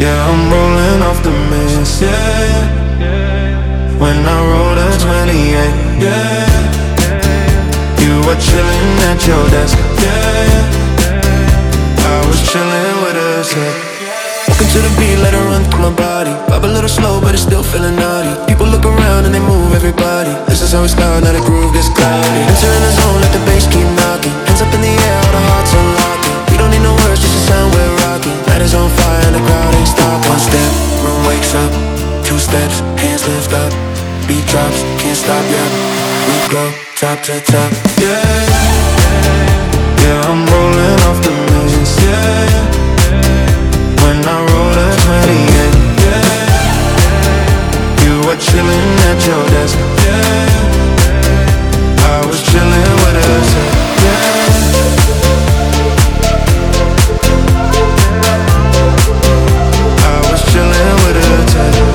Yeah, I'm rolling off the mist, yeah. When I roll a 28, yeah. You were chilling at your desk, yeah. I was chilling with us, yeah. Walking to the beat, let it run through my body. Pop a little slow, but it's still feeling naughty. People look around and they move everybody. This is how we start, now the groove gets cloudy. Entering the zone, let the bass keep knocking. Hands up in the air, all the hearts unlocking. We don't need no words, just a sound we're rocking. Night is on fire and the crowd ain't stopping. One step, room wakes up. Two steps, hands lift up. Beat drops, can't stop, yeah. We go top to top, yeah. Yeah, I'm rolling off the mist, yeah. When I roll a 28, yeah. You were chilling at your desk, yeah. I was chilling with us, yeah. I was chilling with us, yeah.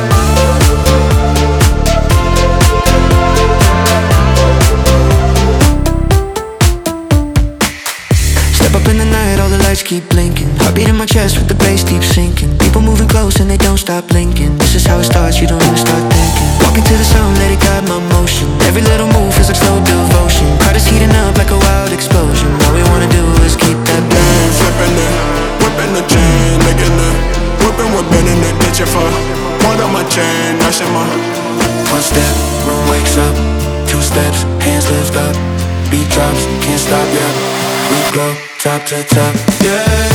Step up in the night, all the lights keep blinking. Heartbeat in my chest with the bass deep sinking. People moving close and they don't stop blinking. This is how it starts, you don't even start thinking. Walking to the sound, let it guide my motion. Every little move feels like slow devotion. Heart is heating up like a wild explosion. All we wanna do is keep that blast. Flipping it, whipping the chain, making it. Whipping it, ditching for one on my chain, rushing my. One step, room wakes up. Two steps, hands lift up. Beat drops, can't stop, yeah. We go top to top, yeah.